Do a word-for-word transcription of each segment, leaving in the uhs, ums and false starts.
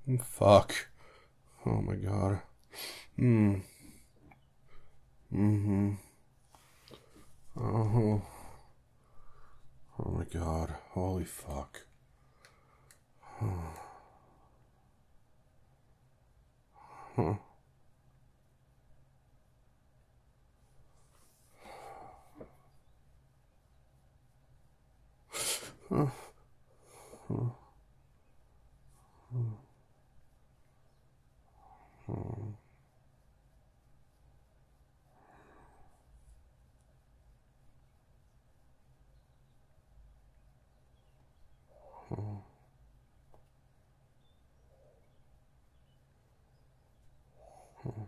Fuck. Oh my god. Hmm. Mm-hmm. Oh. Oh my god. Holy fuck. Huh. Huh. Huh. Huh. Huh. Huh. Huh.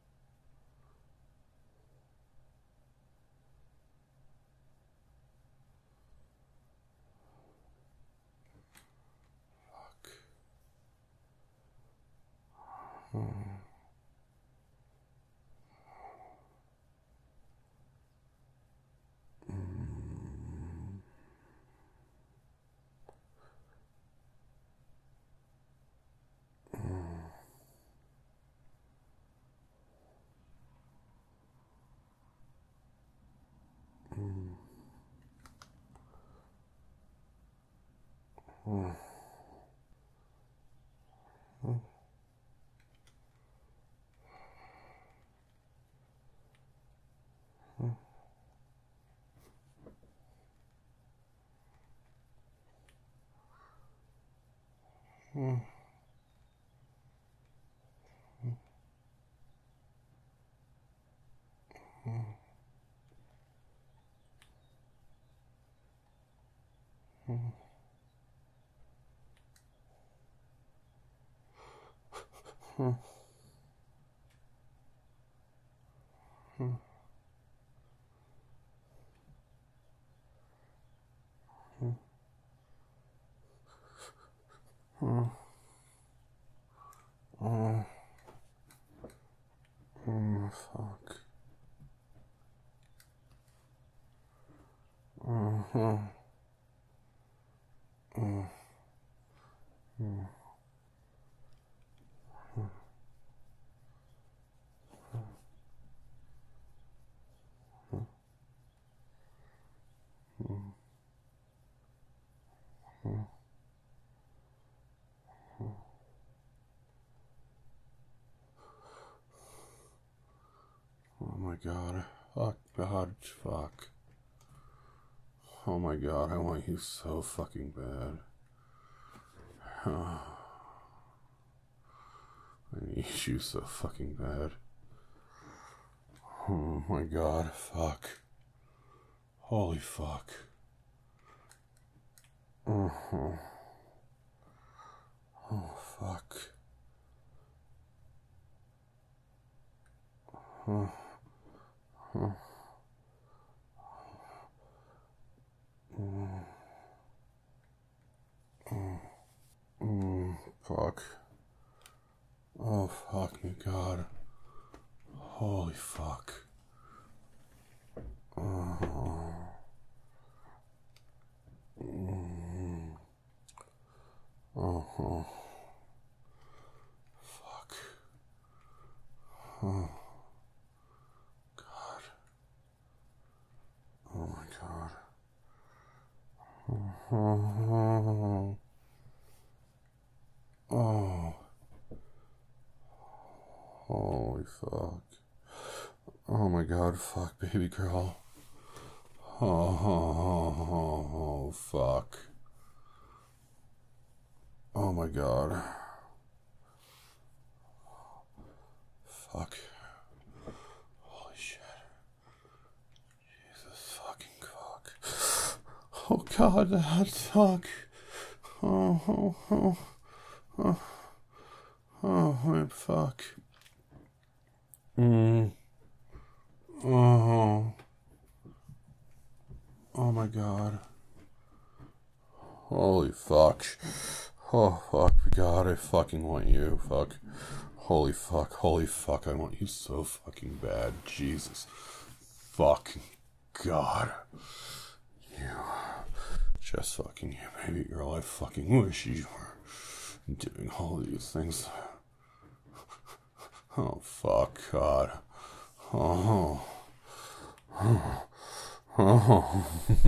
Fuck. Huh. Mm. Mm. Mm. Mm. Mm. Mm. Mm. Mm. Mm. Mm. Mm. Oh. Oh, fuck. Uh-huh. Uh, uh, oh my god. Fuck, god, fuck. Oh my god, I want you so fucking bad. I need you so fucking bad. Oh my god, fuck. Holy fuck. Uh-huh. Oh fuck. Uh, uh, uh, uh, uh, fuck. Oh fuck me, god. Holy fuck. Uh, mm, uh-huh. Fuck. Oh god. Oh my god. Oh. Oh. Holy fuck. Oh my god, fuck, baby girl. Oh, oh, oh, oh, fuck. Oh my god. Fuck. Holy shit. Jesus fucking fuck. Oh god, that fuck. Oh, oh, oh, oh, oh, my fuck. Mm. Oh. Oh my god. Holy fuck. Oh fuck, god, I fucking want you. Fuck. Holy fuck, holy fuck, I want you so fucking bad. Jesus. Fucking god. You. Just fucking you, baby girl. I fucking wish you were. doing all these things. Oh, fuck, God. Oh. Oh. Oh.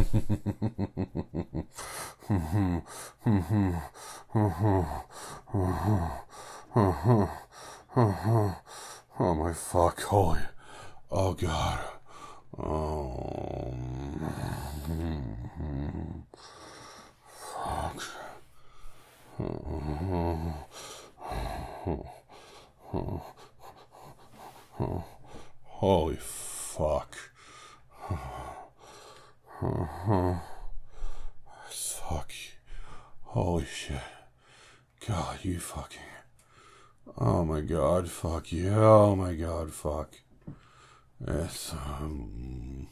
Oh, my fuck, holy. Oh, God. Oh. Fuck. Holy fuck. Fuck. Holy shit. God, you fucking. Oh my god, fuck you. Oh my god, fuck. It's, um.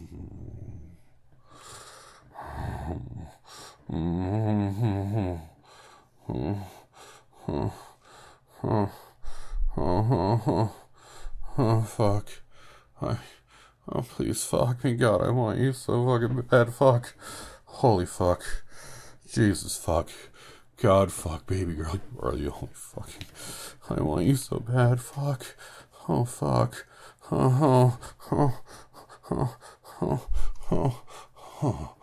Oh, fuck. I. Oh, please, fuck me, God, I want you so fucking bad, fuck. Holy fuck. Jesus, fuck. God, fuck, baby girl, you are the only fucking. I want you so bad, fuck. Oh, fuck. Oh, oh, oh, oh, oh, oh.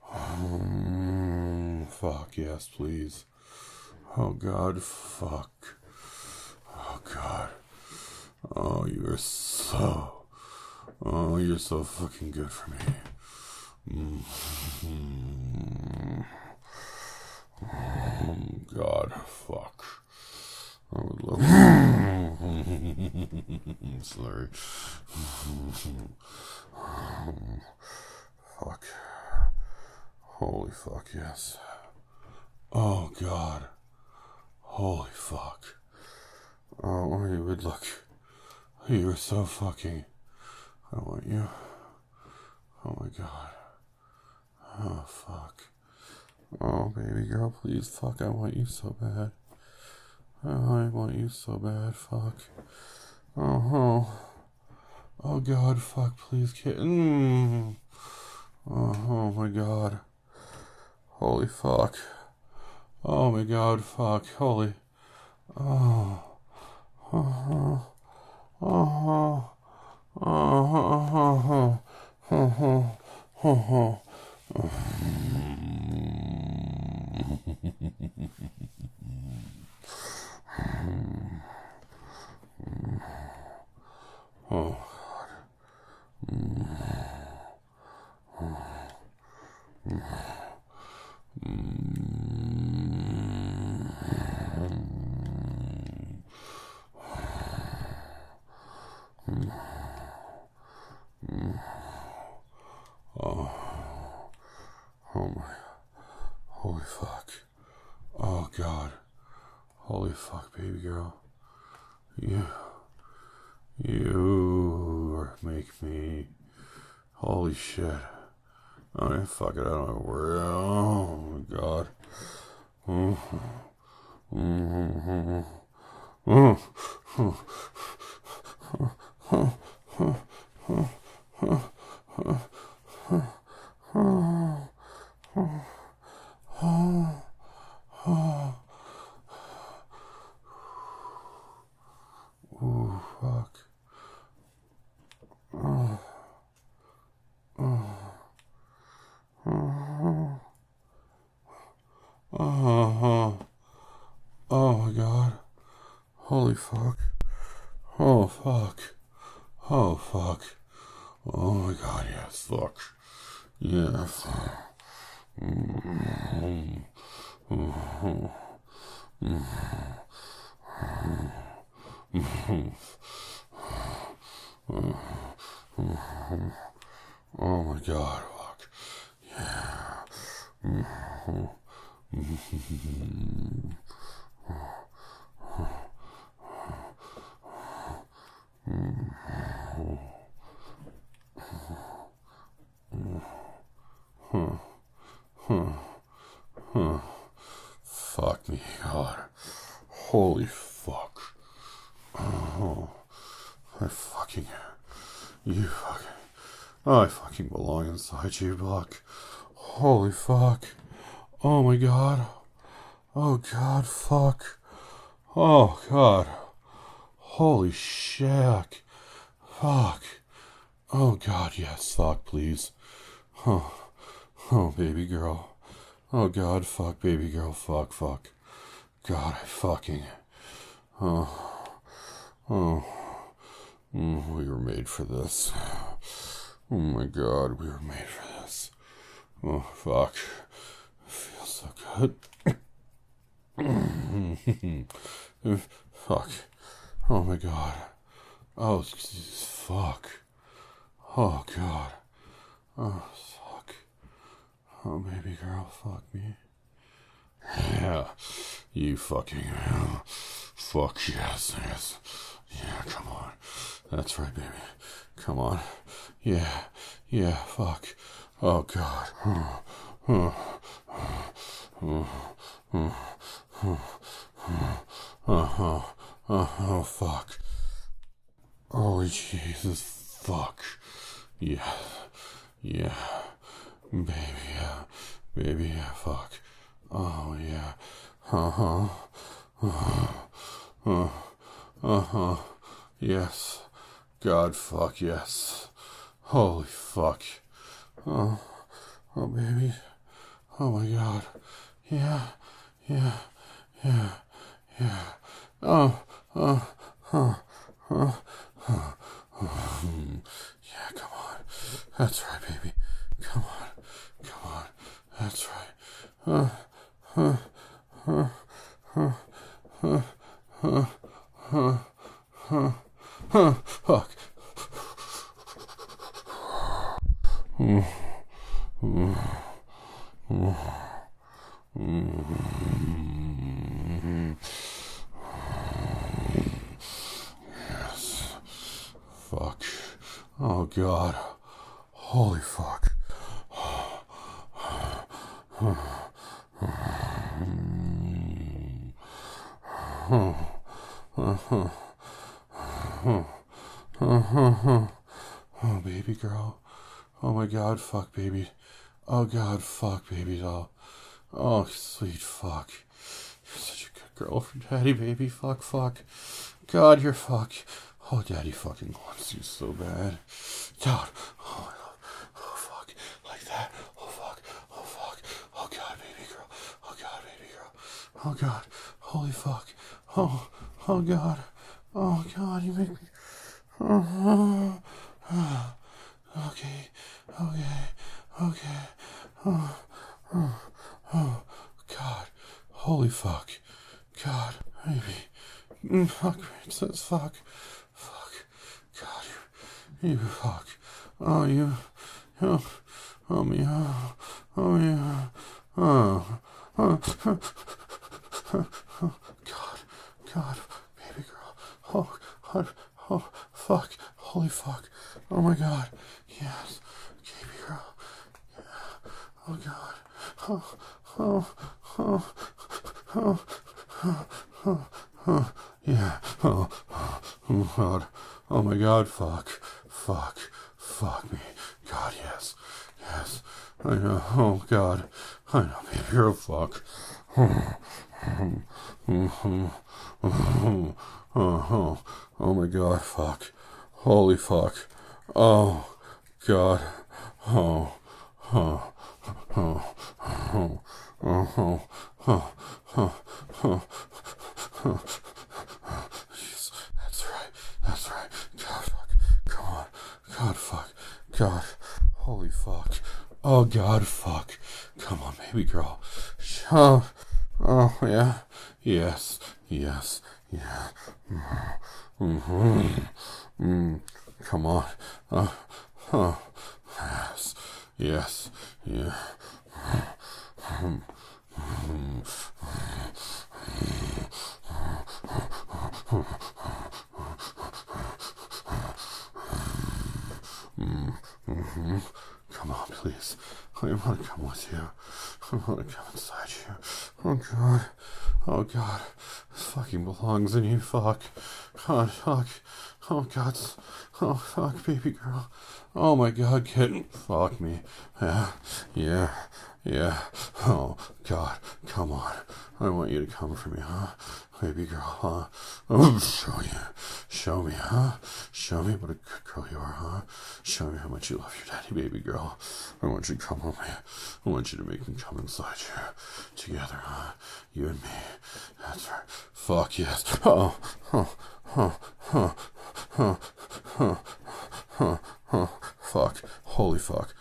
Mm, fuck, yes, please. Oh, God, fuck. Oh, God. Oh, you are so. Oh, you're so fucking good for me. Mm-hmm. Oh, God, fuck. I would love. Sorry. Fuck. Holy fuck, yes. Oh, God. Holy fuck. Oh, you would look. You were so fucking. I want you. Oh my god. Oh fuck. Oh baby girl, please fuck. I want you so bad. Oh, I want you so bad. Fuck. Oh, oh. Oh god, fuck. Please, kid. Mm. Oh, oh my god. Holy fuck. Oh my god, fuck. Holy. Oh. Oh. Oh. Oh. Oh, oh, oh, oh, oh, oh, oh. Oh, oh my. Holy fuck. Oh god. Holy fuck, baby girl. You. You make me. Holy shit. Oh, fuck it. I don't know where. Oh my god. Mm-hmm. Mm-hmm. Mm-hmm. Ooh, fuck. Oh. Oh. Oh. Oh. Oh my god. Holy fuck. Oh fuck. Oh fuck. Oh my god, yes, fuck. Yes. Mm-hmm. Mm-hmm. Mm-hmm. Mm-hmm. Oh my god, fuck. Yeah. Mm-hmm. Mm-hmm. Huh. Huh. Huh. Fuck me, God. Holy fuck. Oh. I fucking. You fucking. I fucking belong inside you, Buck. Holy fuck. Oh my god. Oh god, fuck. Oh, God. Holy shit. Fuck. Oh, God, yes, fuck, please. Oh, oh, baby girl. Oh, God, fuck, baby girl, fuck, fuck. God, I fucking... Oh, oh. Mm, we were made for this. Oh, my God, we were made for this. Oh, fuck. It feels so good. Fuck. Oh, my God. Oh, fuck. Oh, God. Oh, fuck. Oh, baby girl, fuck me. Yeah, you fucking hell. Fuck yes, yes. Yeah, come on. That's right, baby. Come on. Yeah, yeah, fuck. Oh, God. Oh, oh, oh, oh, oh, oh, oh, fuck. Holy Jesus, fuck. Yeah, yeah. Baby, yeah. Baby, yeah, fuck. Oh, yeah. Uh-huh. Uh-huh. Uh-huh. Yes. God, fuck, yes. Holy fuck. Oh, oh, baby. Oh, my God. Yeah, yeah, yeah, yeah. Oh, oh, oh, oh, oh, oh. Yeah, come on. That's right, baby. Come on. Come on. That's right. Uh, uh, uh, uh, uh, uh, uh, uh, uh, fuck. Mm, mm, mm, mm. Yes. Fuck. Oh, God. Holy fuck. Oh, baby girl. Oh, my God, fuck, baby. Oh, God, fuck, baby doll. Oh, sweet fuck. You're such a good girl for daddy, baby. Fuck, fuck. God, you're fuck. Oh, daddy fucking wants you so bad. God. Oh, oh, fuck. Like that. Oh, fuck. Oh, fuck. Oh, God, baby girl. Oh, God, baby girl. Oh, God. Holy fuck. Oh, oh, God. Oh, God, you make me... Oh, oh. Okay, okay, okay. Oh, oh, oh, God. Holy fuck. God, baby. Mm, fuck, princess, fuck. Fuck. God, you, you fuck. Oh, you, oh, oh, me, oh, oh, yeah. Oh, oh, oh, oh, God, God, baby girl. Oh, God, oh, fuck. Holy fuck. Oh, my God. Yes. Baby girl. Yeah. Oh, God. Oh, oh, oh, oh, oh, oh, oh, yeah. Oh, oh, God. Oh, my God. Fuck. Fuck. Fuck me. God, yes. Yes. I know. Oh, God. I know, baby girl. Fuck. Oh, oh, oh, oh, oh, my God. Fuck. Holy fuck. Oh, God. Oh, oh, oh, oh, oh, oh, oh, oh, oh. Jeez, that's right. That's right. God, fuck. Come on. God, fuck. God. Holy fuck. Oh, God, fuck. Come on, baby girl. Oh, oh, yeah. Yes. Yes. Yeah. Mm-hmm. Mm. Come on. Uh, oh. Yes. Yes. Yeah. Mm-hmm. Come on, please. I want to come with you. I want to come inside you. Oh, God. Oh, God. This fucking belongs in you. Fuck. God, fuck. Oh, God. Oh, fuck, baby girl. Oh, my God, kitten. Fuck me. Yeah. Yeah. Yeah. Oh, God. Come on. I want you to come for me, huh? Baby girl, huh? Oh, show you. Show me, huh? Show me what a good girl you are, huh? Show me how much you love your daddy, baby girl. I want you to come on me. I want you to make me come inside you. Together, huh? You and me. That's right. Fuck yes. Oh, oh, oh, oh, oh, oh, oh, oh. Fuck. Holy fuck.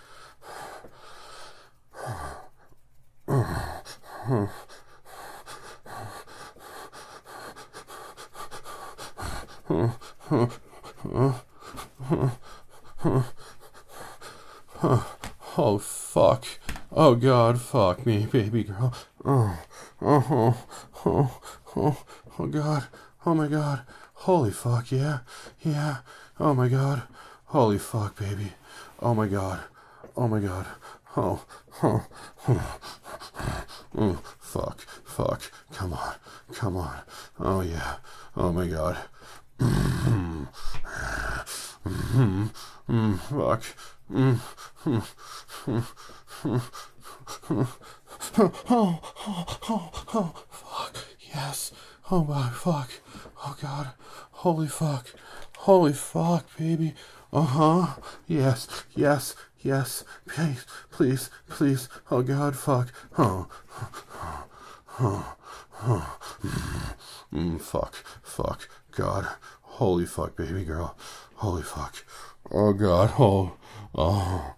Oh, fuck. Oh, God, fuck me, baby girl. Oh, oh, oh, oh, oh, oh, God. Oh, my God. Holy fuck, yeah, yeah. Oh, my God. Holy fuck, baby. Oh, my God. Oh, my God. Oh, oh, oh. Mm, fuck, fuck. Come on, come on. Oh, yeah. Oh, my God. Mm, mm, mm, fuck. Mm, mm, mm, mm, mm. Oh, oh, oh, oh, fuck. Yes. Oh, my fuck. Oh, God. Holy fuck. Holy fuck, baby. Uh-huh. Yes, yes, yes. Please, please, please. Oh, God, fuck. Oh, oh, oh. Mm, fuck, fuck. God. Holy fuck, baby girl. Holy fuck. Oh, God. Oh, oh.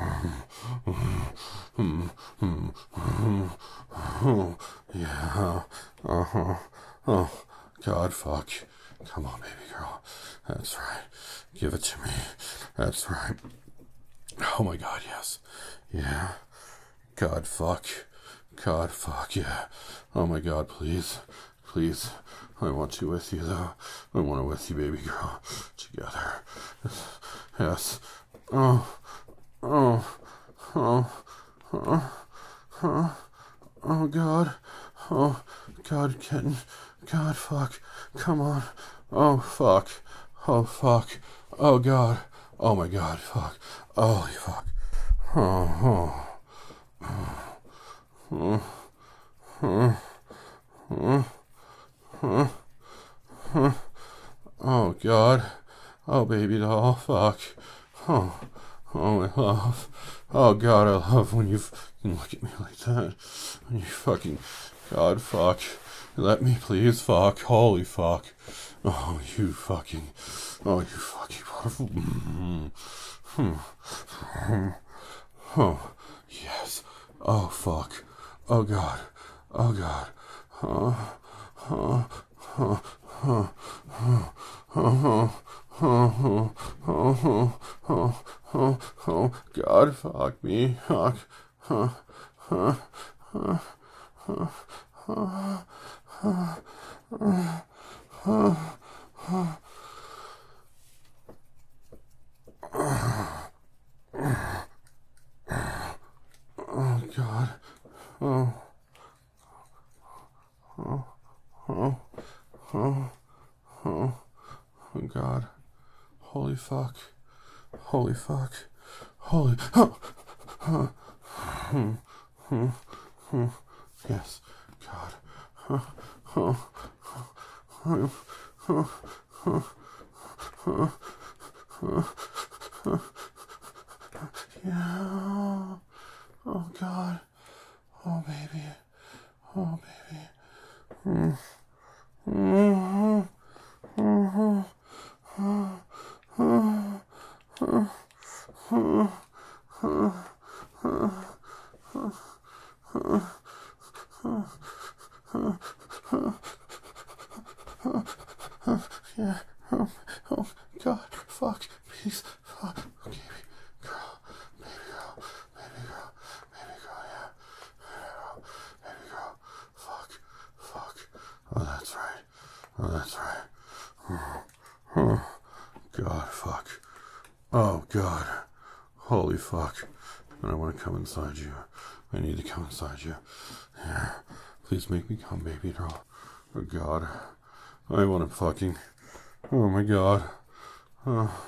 Oh, yeah. Uh-huh. Oh, God, fuck. Come on, baby girl. That's right. Give it to me. That's right. Oh, my God, yes. Yeah. God, fuck. God, fuck, yeah. Oh, my God, please. Please. I want you with you, though. I want it with you, baby girl. Together. Yes. Oh. Oh. Oh. Oh. Oh. Oh, God. Oh, God, kitten. God, fuck. Come on. Oh, fuck. Oh, fuck. Oh, God. Oh, my God, fuck. Holy fuck. Oh, oh. Oh, oh. Oh, oh. Oh, oh, God. Oh, baby doll. Fuck. Oh, oh, my love. Oh, God, I love when you fucking look at me like that. When you fucking... God, fuck. Let me please fuck. Holy fuck. Oh, you fucking... Oh, you fucking... Mm-hmm. Hmm. Oh, yes. Oh, fuck. Oh, God. Oh, God. Oh, oh, oh, oh, oh, oh, oh, oh, oh, oh, oh, oh, God, fuck me. Fuck. Oh, oh, oh, oh, oh, oh, oh, oh, oh, God. Oh, oh, oh, oh, oh, oh, God. Holy fuck. Holy fuck. Holy. Oh, oh, oh, oh, oh. Yes. God. Oh, oh, oh, oh, oh, oh, oh, oh. Yeah. Oh, God. Oh, baby. Oh, baby. Mm. Mm. Mm. Mm. Mm. Mm. Mm. Yeah. Oh, oh, God. Fuck. Please. Fuck. Okay, girl. Baby girl. Baby girl. Baby girl. Yeah. Baby girl. Baby girl. Fuck. Fuck. Oh, that's right. Oh, that's right. Oh, oh. God. Fuck. Oh, God. Holy fuck. And I want to come inside you. I need to come inside you. Yeah. Please make me come, baby girl. Oh, God. I want to fucking... Oh, my God. Oh.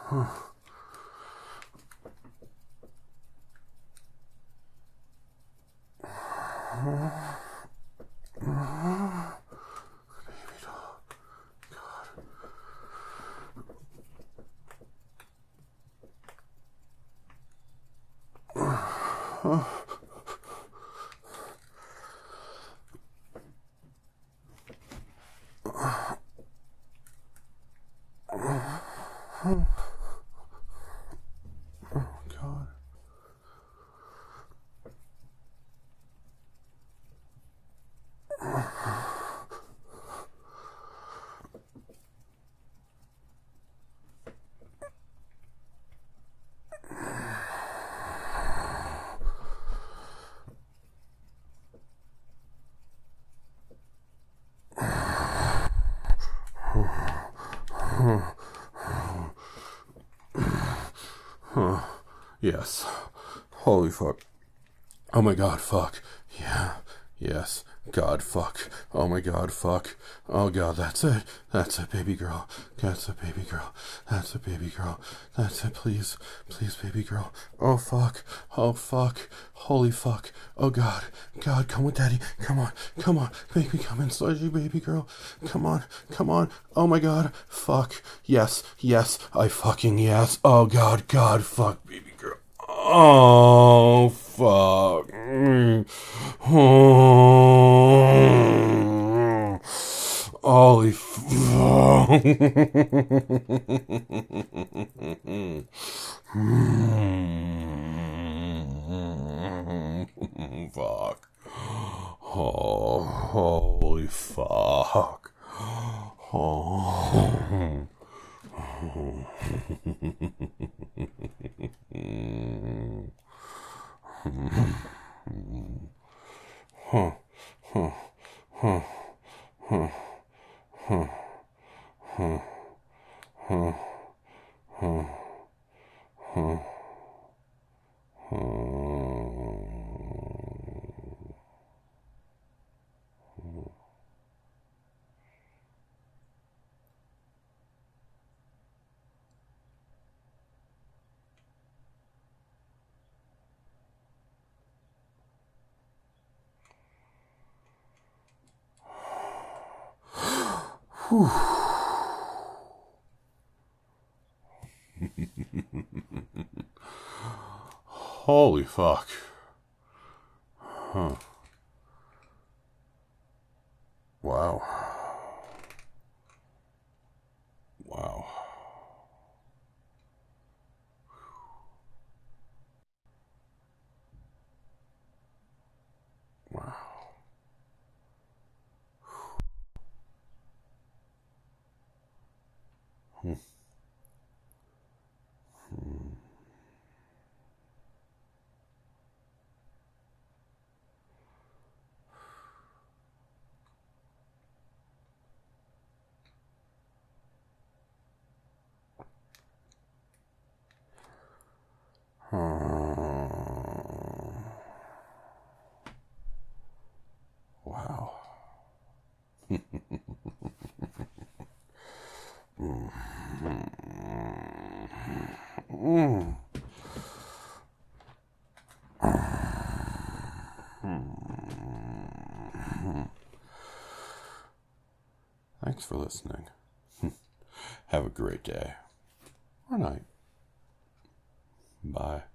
Yes. Holy fuck. Oh my god, fuck. Yeah. Yes. God, fuck. Oh my god, fuck. Oh god, that's it. That's it, baby girl. That's it, baby girl. That's it, baby girl. That's it, please. Please, baby girl. Oh fuck. Oh fuck. Holy fuck. Oh god. God, come with daddy. Come on. Come on. Make me come inside you, baby girl. Come on. Come on. Oh my god. Fuck. Yes. Yes. I fucking yes. Oh god. God, fuck, baby girl. Oh, fuck. Oh, holy fuck. Fuck. Oh, holy fuck. Oh. Huh, huh, huh, huh, huh, huh, huh, huh, huh, Whew. Holy fuck. Huh. Wow. Wow. Wow. Hmm. Hmm. Wow. Mm. Thanks for listening. Have a great day or night. Bye.